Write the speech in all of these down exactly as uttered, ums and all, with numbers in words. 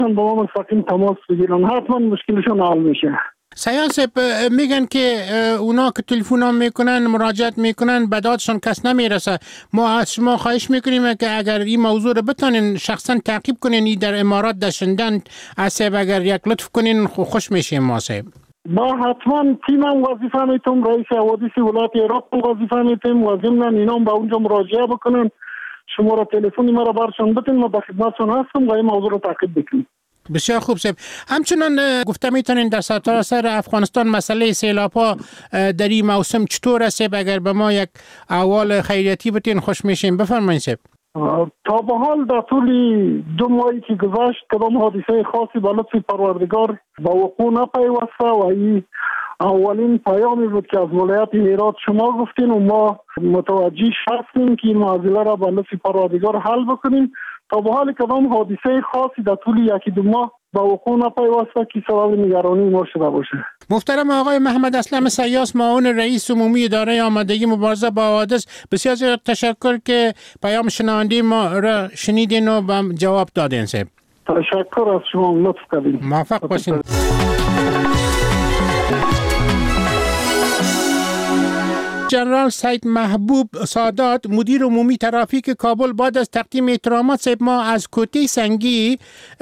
با ما مستقیم تماس بگیرن، حتما مشکلشون حل میشه. سیاس میگن که اونا که تلفن ها میکنن مراجعت میکنن به دادشان کس نمیرسه. ما از شما خواهش میکنیم که اگر این موضوع رو بتونین شخصا تعقیب کنین، این در امارات در شندن اصیب اگر یک لطف کنین خوش میشیم ما صاحب. با حتما تیمم وظیفه میتونم، رئیس حوادث ولایت عراق وظیفه میتونم و ضمن اینا به اونجا مراجعه بکنن. شماره تلفنی مرا برشان بدین، ما به خدمتشون هستم و این موضوع رو تعقیب بکنیم. بسیار خوب صاحب. همچنان گفته میتونین در سرتاسر افغانستان مسئله سیلاب‌ها در این موسم چطور است؟ اگر به ما یک احوال خیریتی بتین خوش میشیم. بفرمایید صاحب. تا به حال در طول دو ماهی که گذشت کدام حادثه خاصی به لطف پروردگار به وقوع نپیوسته و این اولین پیامی بود که از ولایت هرات شما گفتین و ما متوجه هستیم که این معضله را به لطف پروردگار حل بکنیم. تا به حال کدام حادثه خاصی در طول یکی دو ماه با وقوع نپیوسته که سبب نگرانی ما شده باشه. محترم آقای محمد اسلم سیاس، معاون رئیس عمومی اداره آمادگی مبارزه با حوادث، بسیار زیاد تشکر که پیام شنونده ما را شنیدین و به جواب دادین صاحب. تشکر از شما، لطف کردین. موفق باشین. جنرال سید محبوب سادات، مدیر عمومی ترافیک کابل، بعد از تقدیم احترامات صاحب ما از کوته سنگی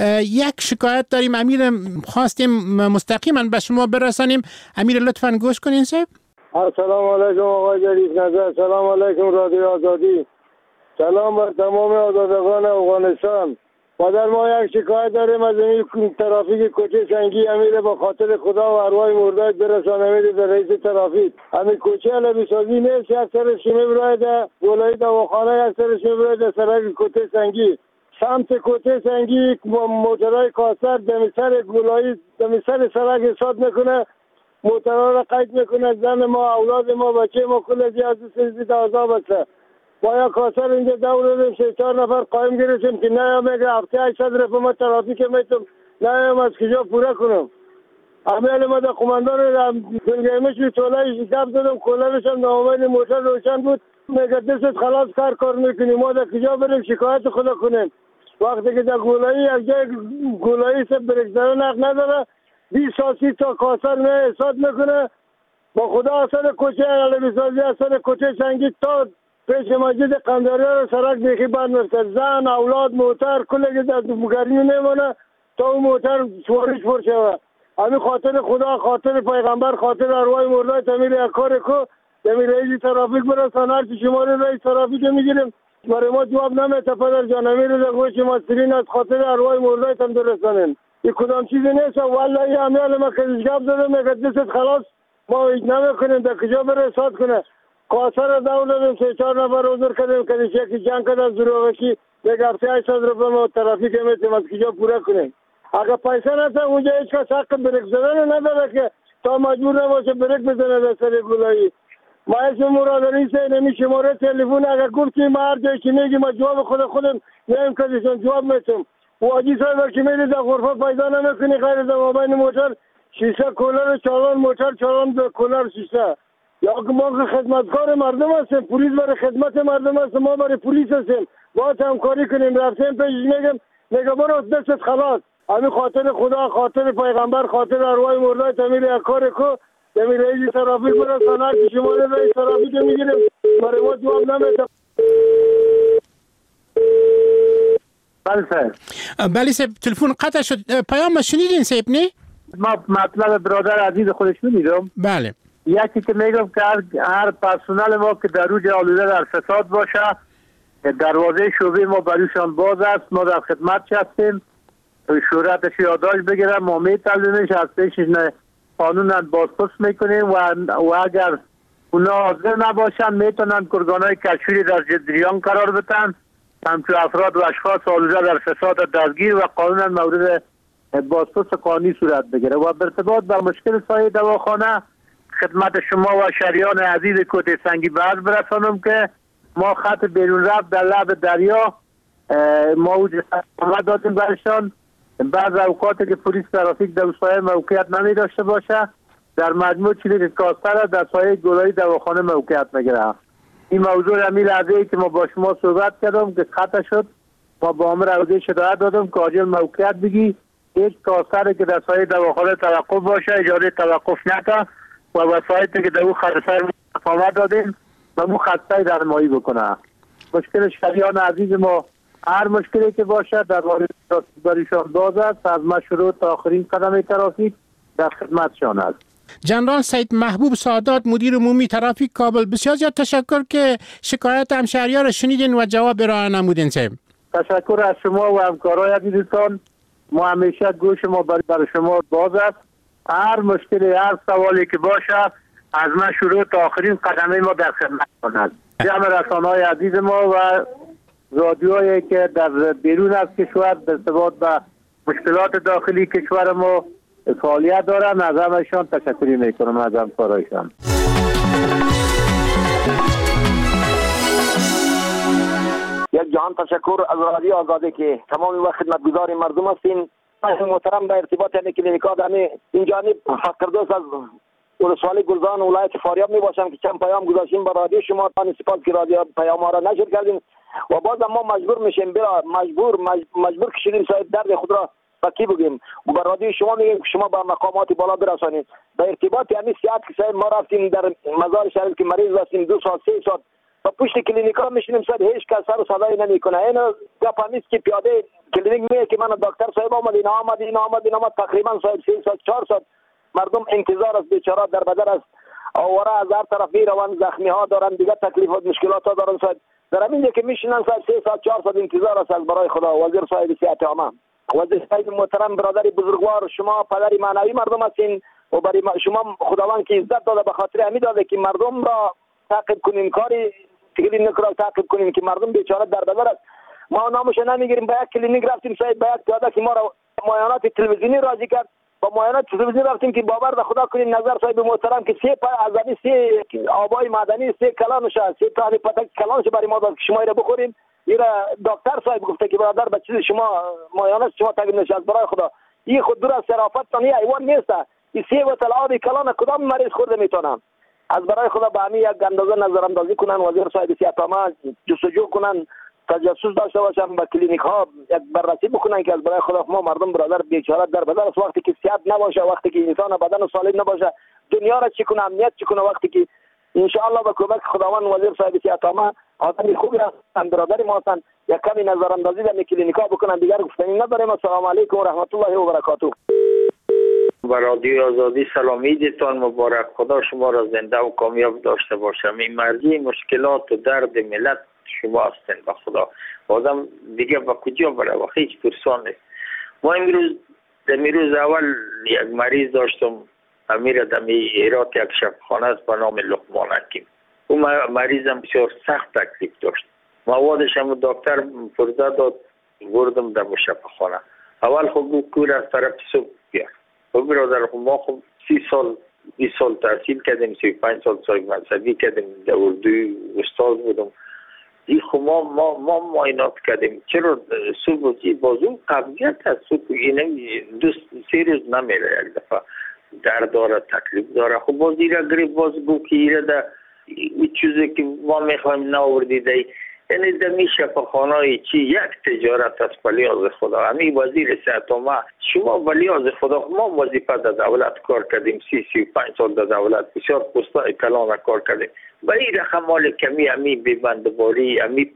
یک شکایت داریم. امیر خواستیم مستقیما به شما برسانیم. امیر لطفاً گوش کنین صاحب. السلام علیکم آقای جلیل نظر. سلام علیکم رادیو آزادی. سلام بر تمام آزادگان افغانستان. و در ما یک شکایت داریم از این ترافیک کوچه سنگی. امیر با خاطر خدا و ارواح مرداد برسان امیر در رئیس ترافیک. همین کوچه علوی سازی نیست، یک سرش میبره در گلایی دواخانه، یک سرش میبره در سرک کوچه سنگی. سمت کوچه سنگی موترهای کاسر دمی سر گلایی دمی سر سرک حساب میکنه، موترها را قید میکنه. زن ما، اولاد ما، بچه ما کل جی از سیزی دوازده بسته. با یک کاسر اینجا دوریم سه چهار نفر قایم گرفتیم که نه میگه هفته هشتصد رفت ما ترافیک میتونم نه از کجا پوره کنم. امیل ما در قماندان گلگیمش طولای شکب دادم، کولرش هم نامید موتر روشن بود. میگه دست خلاص کار کار میکنیم، ما در کجا بریم شکایت خدا کنیم؟ وقتی که در گولایی از جای گولایی سے بریکزده نق نداره بیست ساسی تا کاسر می احساس میکنه. با خدا اصلا کوچه علوی سازی اصلا کوچه سنگی تا پیش مسجد قنداری رو سرک بیخی بند میرسه. زن، اولاد، موتر کلی در گرمی میمونه تا اون موتر سوارش پر شود. همین خاطر خدا، خاطر پیغمبر، خاطر ارواح مردای تمیر یک کار کو تمیر رئیس ترافیک برسان. هر چی شماره رئیس ترافیک میگیریم برای ما جواب نمیده. پدر جان امیر در گوش ماسترین از خاطر ارواح مردای تم درستانن. این کدام چیزی نیست. والله امیال ما کشگاب دادم میگه دست خلاص ما نمیکنیم در کجا بره ساد کنه. کاسر دولتم سه چهار نفر حضور کردیم که یکی جنگ کرد از دروغشی یک هفته هشتصد روپیه ما ترافیک میتیم از کجا پوره کنیم. اگر پیسه نتا اونجا هیچ کس حق بریک زدن نداره که تا مجبور نباشه بریک بزنه در سر گلایی. ما اسم مرادانی سه نمی شماره تلفن اگر گفتیم ما هر جایی که میگیم ما جواب خود خودم نیم کدیشون جواب میتیم. واجی صاحب که میری در غرفه پیدا نمیکنی غیر در مابین موتر شیشه کولر چالان موتر چالان در کولر شیشه. یا که ما خدمتکار مردم هستیم، پلیس برای خدمت مردم هستیم، ما برای پلیس هستیم، باید همکاری کنیم. رفتیم پیش میگم میگه برو دستت خلاص. همین خاطر خدا، خاطر پیغمبر، خاطر ارواح مردای تمیر یک کار کو تمیر رئیس ترافیک برسان. هر کی شماره رئیس ترافیک میگیریم برای ما جواب نمیده. بله صاحب. بله صاحب تلفن قطع شد. پیام شنیدین صاحب نه؟ ما مطلب برادر عزیز خودش میدیدم. بله. یکی که میگم که هر, هر پرسنل ما که در روز آلوده در فساد باشه دروازه شعبه ما برایشان باز است. ما در خدمت هستیم. شورتش یادداشت بگیرم ما میتلونش از پیشش قانونا بازپرس میکنیم و, و اگر اونا حاضر نباشن میتونن کرگانهای کشوری در جریان قرار بدن. همچون افراد و اشخاص آلوده در فساد دستگیر و قانونا مورد بازپرس قانونی صورت بگیره. و به ارتباط با مشکل سایه دواخانه خدمت شما و شهریان عزیز کوته سنگی به عرض برسانم که ما خط بیرون رفت در لب دریا ما آمد دادیم برشان. بعض اوقات که پلیس ترافیک در سایه موقعیت نمی داشته باشه در مجموع چیزی که کاستر در سایه گلایی دواخانه موقعیت میگیره. این موضوع همین لحظه که ما با شما صحبت کردم که خطا شد ما با امر عوضی شدایت دادم که عاجل موقعیت بگی هیچ کارسری که در سایه دواخانه توقف باشه اجازه توقف نده و وسایتی که در او خرسر فامه دادیم و مو خطای در مایی بکنه. مشکل شریان عزیز ما هر مشکلی که باشه در باریشان باز است، از ما شروع تا آخرین قدم ترافیک در خدمتشان است. جنرال سید محبوب سادات مدیر عمومی ترافیک کابل، بسیار زیاد تشکر که شکایت همشهری‌ها را شنیدین و جواب ارائه نمودین. صاحب تشکر از شما و همکارای عزیزتان. ما همیشه گوش ما برای شما باز است. هر مشکلی هر سوالی که باشه از ما شروع تا آخرین قدم ما در خدمتتان است. جمع رسانه‌های عزیز ما و رادیویی که در بیرون از کشور در ارتباط با مشکلات داخلی کشور ما فعالیت دارن، از همشان تشکری میکنم از همکارایشان. یک جهان تشکر از رادیو آزادی که تمام وقت خدمتگزار مردم هستین. محترم در ارتباط همین کلینیکا در این جانب فقردوس از ولسوالی گلزان ولایت فاریاب می باشم که چند پیام گذاشتیم با رادیو شما، تانی سپاس که رادیو پیام ها را نشر کردیم و باز ما مجبور میشیم برا مجبور مجبور کشیدیم صاحب درد خود را با کی بگیم و با رادیو شما میگیم شما با مقامات بالا برسانید. در ارتباط همین سیاحت که صاحب ما رفتیم در مزار شریف که مریض هستیم دو ساعت سه ساعت با پشت کلینیکا میشینیم صاحب هیچ کس سر و صدایی نمیکنه. اینو گپ همیست که پیاده کلینیک میگه که من دکتر صاحب آمد اینا آمد اینا آمد اینا آمد تقریبا صاحب سه ساعت چهار ساعت مردم انتظار است، بیچاره در بدر است، آواره از هر طرف میروند، زخمی ها دارن، دیگه تکلیفات مشکلات ها دارن صاحب. در همین که میشینن صاحب سه ساعت چهار ساعت انتظار است از برای خدا. وزیر صاحب صحت عامه، وزیر صاحب محترم، برادر بزرگوار، شما پدر معنوی مردم هستین و برای شما خداوند که عزت داده به خاطر همین داده که مردم را تعقیب کنین، کاری کلینیک را تعقیب کنین که مردم بیچاره در بدر است. ما نامش نمیگیریم. به یک کلینیک رفتیم صاحب، به یک پیاده که ما را معاینات تلویزیونی راضی کرد، با معاینات تلویزیونی رفتیم که باور به خدا کنین نظر صاحب محترم که سه پای ازنی سه آبای معدنی سه کلانش سه تا پتک کلانش برای ما داد که شما را بخورین. ایرا دکتر صاحب گفته که برادر به چیز شما معاینات شما تقدیم نشد برای خدا. این خود دور از صرافت تانی ایوان نیست. این سه بوتل آب کلان کدام مریض خورده میتونن. از برای خدا به همین یک اندازه نظر اندازی کنن، وزیر صاحب صحت عامه جستجو کنن، تجسس داشته باشن، با کلینیک ها یک بررسی بکنن که از برای خدا ما مردم برادر بیچاره در بدن است. وقتی که صحت نباشه، وقتی که انسان بدن سالم نباشه، دنیا را چی کنه، امنیت چی کنه؟ وقتی که ان شاء الله با کمک خداوند وزیر صاحب صحت عامه آدم خوبی هستن، برادر ما هستن، یک کمی نظر اندازی در کلینیک ها بکنن. دیگر گفتنی نداریم. السلام علیکم و رحمت الله و برکاته. با رادیو آزادی سلام، عیدتان مبارک. خدا شما را زنده و کامیاب داشته باشم. این مرجع مشکلات و درد ملت شما هستین. با خدا آدم دیگه با کجا بره و هیچ پرسان نیست. ما امروز دمیروز اول یک مریض داشتم، امیر دمی ایرات یک شفاخانه است به نام لقمان حکیم. اون مریضم بسیار سخت تکلیف داشت. موادش هم دکتر پرده داد، بردم در شفاخانه. اول خب کور از طرف صبح بیار. خب برادر ما خب سی سال بیست سال تحصیل کردیم، سی و پنج سال سال مذهبی کردیم، در اردوی استاد بودم. این خب ما ما ما معاینات کردیم. چرا صبح بازو قبضیت هست، صبح اینه دو سه روز نمیره، یک دفعه درد داره، تکلیف داره. خب باز ایره گریب باز گو که ایره ده این چیزی که ما میخوایم ناوردیده. یعنی در می شفاخانه چی یک تجارت است. بلیاز خدا همین وزیر صحت عامه شما بلیاز خدا ما وظیفه در دولت کار کردیم، سی سی و پنج سال در دولت بسیار پستای کلان کار کردیم. با این رقم مال کمی همین ببندباری همین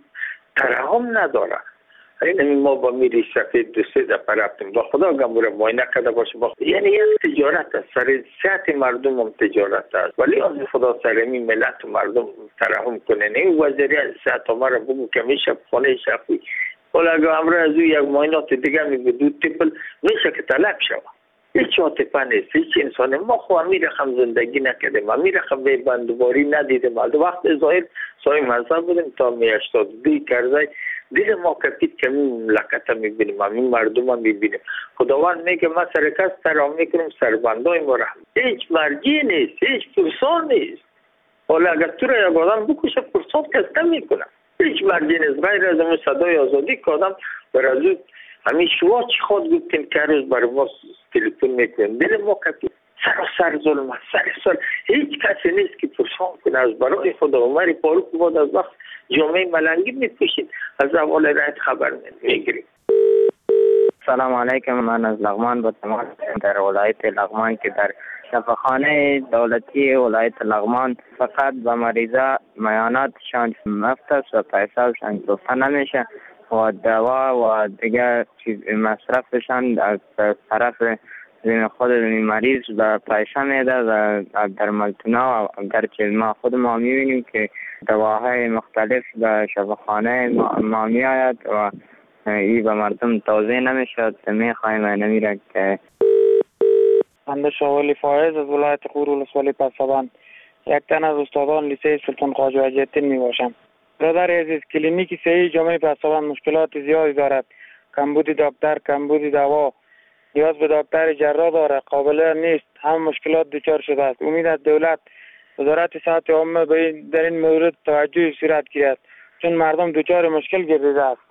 ترحم نداره. این ما با میری سفید دو سه دفعه رفتیم با خدا گموره معاینه کرده باشه با. یعنی یک تجارت است، سر صحت مردم هم تجارت است. ولی از خدا سر می ملت و مردم ترحم کنن. این وزیر صحت عامه را بگو که میشه خانه شفی ولی اگر امروز از او یک معاینات دیگه می بدو تیپل میشه که طلب شود. هیچ عاطفه نیست، هیچ انسان. ما خو امیر رقم زندگی نکردیم، امیر رقم به بندباری ندیدیم. از وقت ظاهر صاحب مذهب بودیم تا می هشتاد و دو کرده دل ما کپید که این مملکت هم میبینیم، این مردم هم میبینیم. خداوند میگه من سرکست ترام میکنم سربندای ما رحم. هیچ مرجی نیست، هیچ پرسان نیست. حالا اگر تو را یک آدم بکشه پرسان کس نمیکنه. هیچ مرجی نیست غیر از اون صدای آزادی که آدم بر از اون همین شما چی خود گفتین که روز برای ما تلفن میکنیم. دل ما کپید سر و سر ظلم است، سر سر هیچ کسی نیست که پرسان کنه. از برای خدا عمر فاروق بود از وقت جامعه ملنگی میپوشید، از اول رایت خبر میگیریم. سلام علیکم. من از لغمان به تماس در ولایت لغمان که در شفاخانه دولتی ولایت لغمان فقط به مریضا میاناتشان مفت است و پیسه‌شان گرفته نمیشه و دوا و دیگر چیز مصرفشان از طرف خود مریض به پیسه میده و در ملتونا اگرچه ما خود ما میبینیم که دواهای مختلف به شفاخانه ما میآید و این به مردم توضیح نمیشد. میخوایم نمیره که بنده شاولی فایز از ولایت غور ولسوالی پسابند یک تن از استادان لیسه سلطان خواجه حجتین می باشم. برادر عزیز، کلینیک صحی جامعه پسابند مشکلات زیادی دارد. کمبود دکتر، کمبود دوا، نیاز به دکتر جراح داره، قابل نیست، هم مشکلات دچار شده است. امید از دولت وزارت صحت عامه به در این مورد توجه صورت گیرد چون مردم دچار مشکل گردیده است.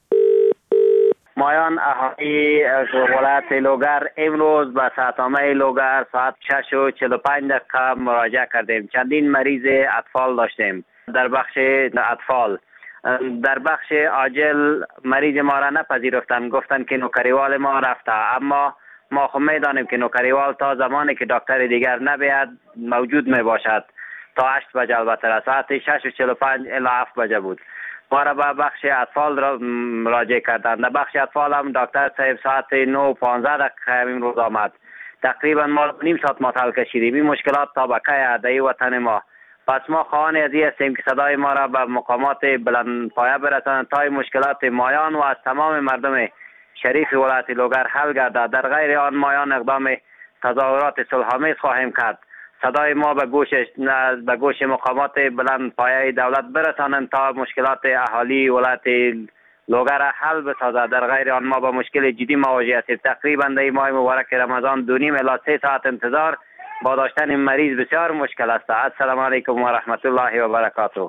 مایان اهالی ولایت لوگر امروز به ساعتنامه لوگر ساعت شش و چهل و پنج دقیقه مراجعه کردیم. چندین مریض اطفال داشتیم در بخش اطفال. در بخش عاجل مریض ما را نپذیرفتند، گفتند که نوکریوال ما رفته، اما ما خب میدانیم که نوکریوال تا زمانی که دکتر دیگر نبیاد موجود می باشد تا هشت بجه. البته ساعت شش و چهل و پنج الی هفت بجه بود. ما را به بخش اطفال را مراجعه کردند. در بخش اطفال هم دکتر صاحب ساعت نه و پانزده دقیقه امروز آمد. تقریبا ما نیم ساعت معطل کشیدیم. این مشکلات طبقه عدهی وطن ما. پس ما خواهان از این هستیم که صدای ما را به مقامات بلند پایه برسانند تا این مشکلات مایان و از تمام مردم شریف ولایت لوگر حل گردد. در غیر آن مایان اقدام تظاهرات صلح‌آمیز خواهیم کرد. صدای ما به گوش به گوش مقامات بلند پایه دولت برسانند تا مشکلات اهالی ولایت لوگر را حل بسازد. در غیر آن ما با مشکل جدی مواجه هستیم. تقریبا در ماه مبارک رمضان دو نیم الی سه ساعت انتظار با داشتن مریض بسیار مشکل است. السلام علیکم و رحمت الله و برکاته.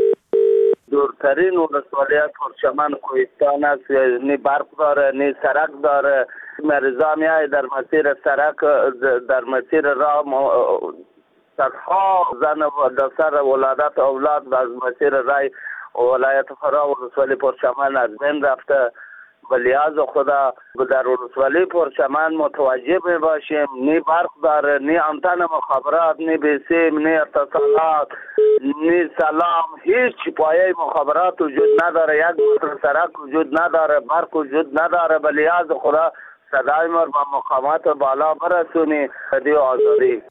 دورترین ولسوالی پرچمن کوهستان است. نی برق داره، نی سرک داره. مریضا میای در مسیر سرک، در مسیر راه صدها زن و دفتر ولادت اولاد از مسیر رای ولایت فرا ولسوالی پرچمن از بین رفته. بلیاز خدا در ولسوالی پرچمن متوجه می باشیم. نی برق داره، نی انتن مخابرات، نی بیسیم، نی اتصالات، نی سلام، هیچ پایه مخابرات وجود نداره. یک متر سرک وجود نداره، برق وجود نداره. بلیاز خدا صدای ما با مقامات بالا برسونی. دیو آزادی.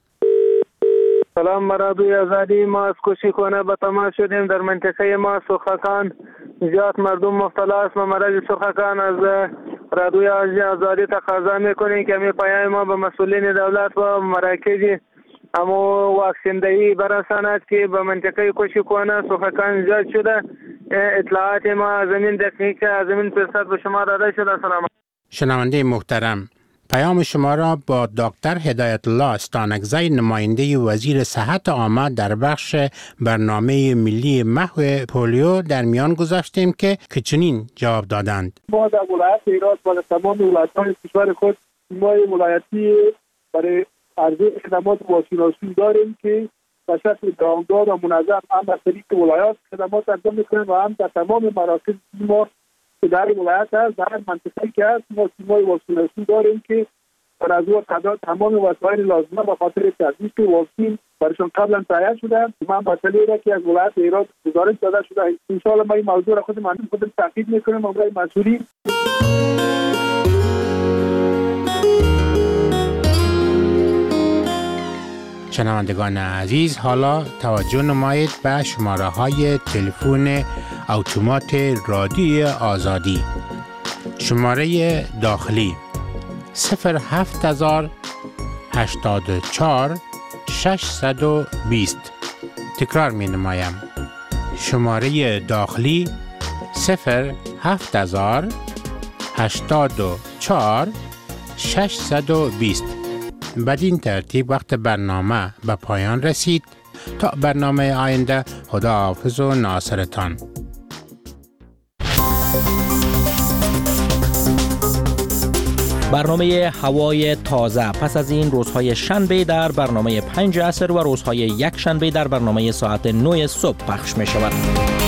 سلام مرادوی آزادی. ما از کشی خانه به تماس شدیم. در منطقه ما سرخکان زیاد مردم مبتلا است. ما مرض سرخکان از رادوی آزادی تقاضا میکنیم که می پیام ما به مسئولین دولت و مراکز اما واکسین دهی برساند که به منطقه کشی خانه سرخکان زیاد شده. اطلاعات ما زمین دقیق از زمین فرصت به شما داده شده. سلام. شنونده محترم، پیام شما را با دکتر هدایت الله استانکزی نماینده وزیر صحت عامه در بخش برنامه ملی محو پولیو در میان گذاشتیم که چنین جواب دادند. ما در ولایت هرات و تمام ولایت‌های کشور خود تیم‌های ولایتی برای عرضه خدمات واکسیناسیون داریم که به شکل دامدار و منظم هم در طریق ولایات خدمات انجام می‌کنیم و هم در تمام مراکز ما که در ولایت هست، در منطقه‌ای که هست ما تیم‌های واکسیناسیون داریم که بر از او تعداد تمام وسایل لازمه به خاطر تطبیق واکسین برایشان قبلا تهیه شده. من با تلیره که از ولایت هرات گزارش داده شده. ان شاء الله ما این موضوع را خود مردم خودم تاکید میکنیم و برای مسئولین. شنوندگان عزیز، حالا توجه نمایید به شماره های تلفن اتومات رادیوی آزادی. شماره داخلی صفر هفت هزار هشتاد و چهار ششصد و بیست. تکرار می نمایم. شماره داخلی صفر هفت هزار هشتاد و چهار ششصد و بیست. بدین ترتیب وقت برنامه به پایان رسید. تا برنامه آینده، خدا حافظ و ناصرتان. برنامه هوای تازه پس از این روزهای شنبه در برنامه پنج عصر و روزهای یک شنبه در برنامه ساعت نه صبح پخش می شود.